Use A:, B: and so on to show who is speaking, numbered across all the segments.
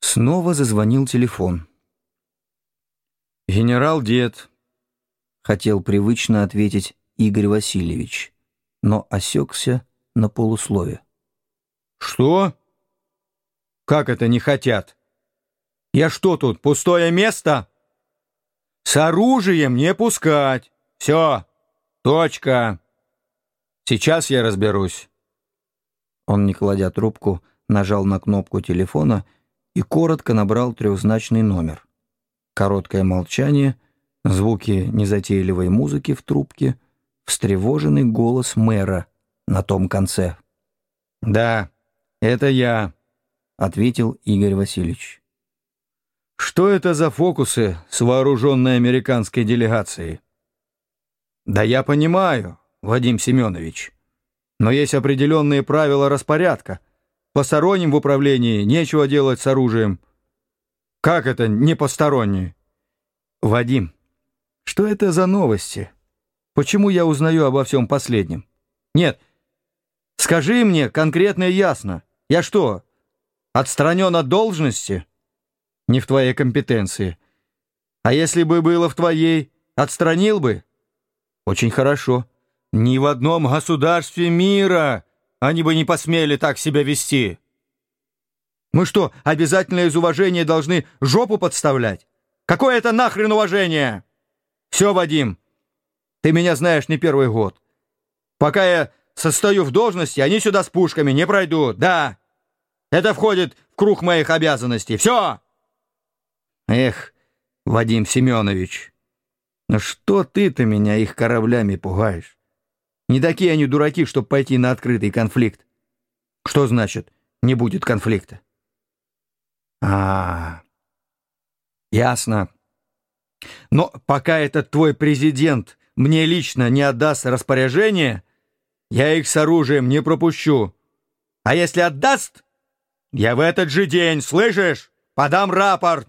A: Снова зазвонил телефон. «Генерал-дед», — хотел привычно ответить Игорь Васильевич, но осекся на полуслове. «Что? Как это не хотят? Я что тут, пустое место? С оружием не пускать. Все, точка. Сейчас я разберусь». Он, не кладя трубку, нажал на кнопку телефона и коротко набрал трехзначный номер. Короткое молчание, звуки незатейливой музыки в трубке, встревоженный голос мэра на том конце. «Да, это я», — ответил Игорь Васильевич. «Что это за фокусы с вооруженной американской делегацией?» «Да я понимаю, Вадим Семенович, но есть определенные правила распорядка. Посторонним в управлении нечего делать с оружием». «Как это не посторонние?» «Вадим, что это за новости? Почему я узнаю обо всем последнем? Нет, скажи мне конкретно и ясно. Я что, отстранен от должности?» «Не в твоей компетенции. А если бы было в твоей, отстранил бы?» «Очень хорошо. Ни в одном государстве мира они бы не посмели так себя вести. Мы что, обязательно из уважения должны жопу подставлять? Какое это нахрен уважение? Все, Вадим, ты меня знаешь не первый год. Пока я состою в должности, они сюда с пушками не пройдут. Да, это входит в круг моих обязанностей. Все!» «Эх, Вадим Семенович, ну что ты-то меня их кораблями пугаешь? Не такие они дураки, чтобы пойти на открытый конфликт». «Что значит, не будет конфликта?» Ясно. Но пока этот твой президент мне лично не отдаст распоряжение, я их с оружием не пропущу. А если отдаст, я в этот же день, слышишь, подам рапорт».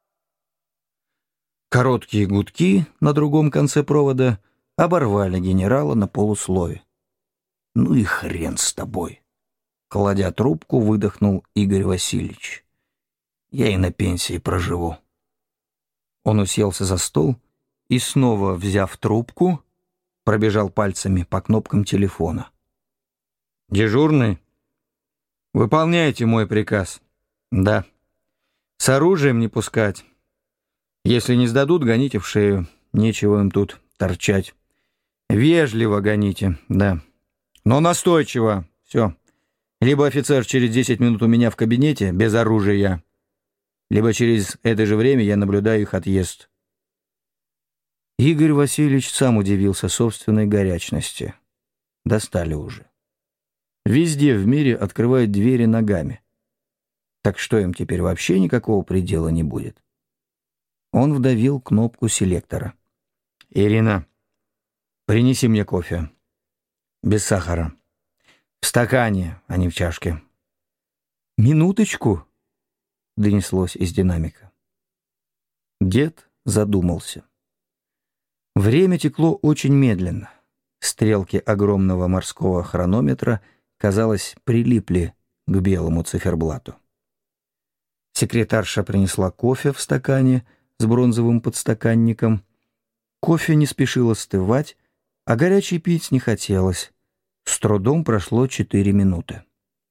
A: Короткие гудки на другом конце провода оборвали генерала на полуслове. «Ну и хрен с тобой», — кладя трубку, выдохнул Игорь Васильевич. «Я и на пенсии проживу». Он уселся за стол и, снова взяв трубку, пробежал пальцами по кнопкам телефона. «Дежурный? Выполняйте мой приказ». «Да. С оружием не пускать. Если не сдадут, гоните в шею. Нечего им тут торчать. Вежливо гоните, да. Но настойчиво. Все. Либо офицер через 10 минут у меня в кабинете без оружия, либо через это же время я наблюдаю их отъезд». Игорь Васильевич сам удивился собственной горячности. Достали уже. Везде в мире открывают двери ногами. Так что им теперь вообще никакого предела не будет? Он вдавил кнопку селектора. «Ирина, принеси мне кофе. Без сахара. В стакане, а не в чашке». «Минуточку», — донеслось из динамика. Дед задумался. Время текло очень медленно. Стрелки огромного морского хронометра, казалось, прилипли к белому циферблату. Секретарша принесла кофе в стакане с бронзовым подстаканником. Кофе не спешил остывать, а горячий пить не хотелось. С трудом прошло 4 минуты.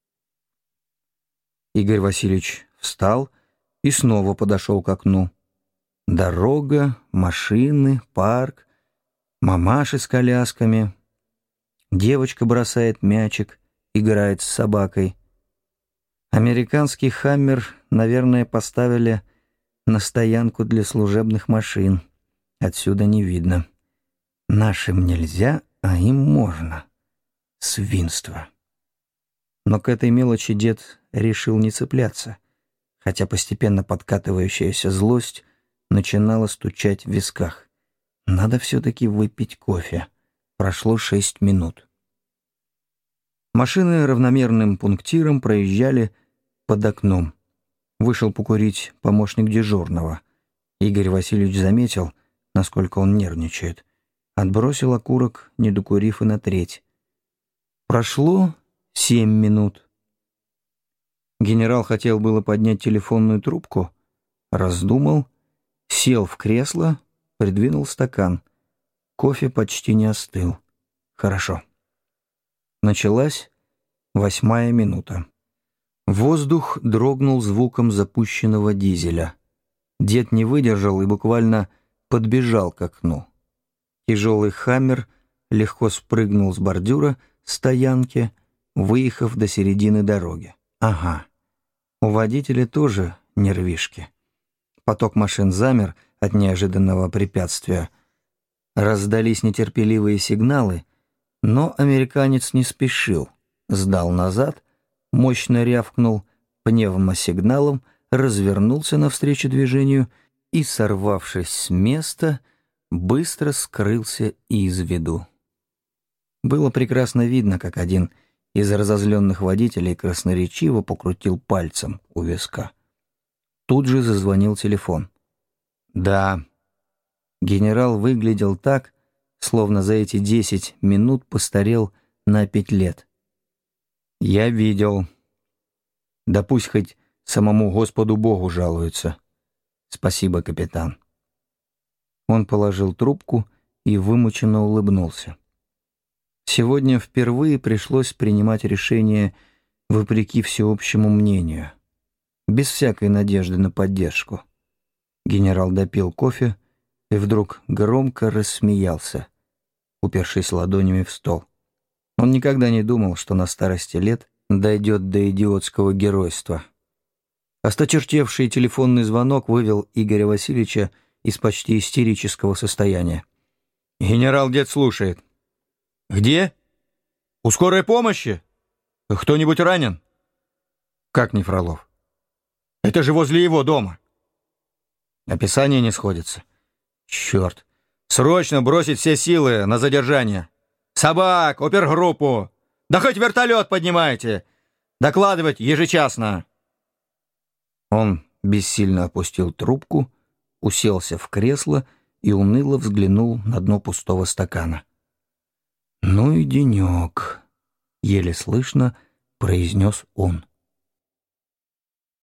A: Игорь Васильевич встал и снова подошел к окну. Дорога, машины, парк, мамаши с колясками. Девочка бросает мячик, играет с собакой. Американский «Хаммер», наверное, поставили на стоянку для служебных машин. Отсюда не видно. Нашим нельзя, а им можно. Свинство. Но к этой мелочи дед решил не цепляться, хотя постепенно подкатывающаяся злость начинала стучать в висках. Надо все-таки выпить кофе. Прошло 6 минут. Машины равномерным пунктиром проезжали под окном. Вышел покурить помощник дежурного. Игорь Васильевич заметил, насколько он нервничает. Отбросил окурок, не докурив и на треть. Прошло 7 минут. Генерал хотел было поднять телефонную трубку, раздумал, сел в кресло, придвинул стакан. Кофе почти не остыл. Хорошо. Началась 8-я минута. Воздух дрогнул звуком запущенного дизеля. Дед не выдержал и буквально подбежал к окну. Тяжелый «Хаммер» легко спрыгнул с бордюра стоянки, выехав до середины дороги. Ага, у водителя тоже нервишки. Поток машин замер от неожиданного препятствия. Раздались нетерпеливые сигналы, но американец не спешил, сдал назад, мощно рявкнул пневмосигналом, развернулся навстречу движению и, сорвавшись с места, быстро скрылся из виду. Было прекрасно видно, как один из разозленных водителей красноречиво покрутил пальцем у виска. Тут же зазвонил телефон. Да, генерал выглядел так, словно за эти 10 минут постарел на 5 лет. «Я видел. Да пусть хоть самому Господу Богу жалуется. Спасибо, капитан». Он положил трубку и вымученно улыбнулся. Сегодня впервые пришлось принимать решение вопреки всеобщему мнению, без всякой надежды на поддержку. Генерал допил кофе и вдруг громко рассмеялся, упершись ладонями в стол. Он никогда не думал, что на старости лет дойдет до идиотского геройства. Осточертевший телефонный звонок вывел Игоря Васильевича из почти истерического состояния. «Генерал, дед слушает». «Где? У скорой помощи? Кто-нибудь ранен?» «Как не Фролов? Это же возле его дома». Описание не сходится. «Черт! Срочно бросить все силы на задержание! Собак, опергруппу! Да хоть вертолет поднимайте! Докладывать ежечасно!» Он бессильно опустил трубку, уселся в кресло и уныло взглянул на дно пустого стакана. «Ну и денек», — еле слышно произнес он.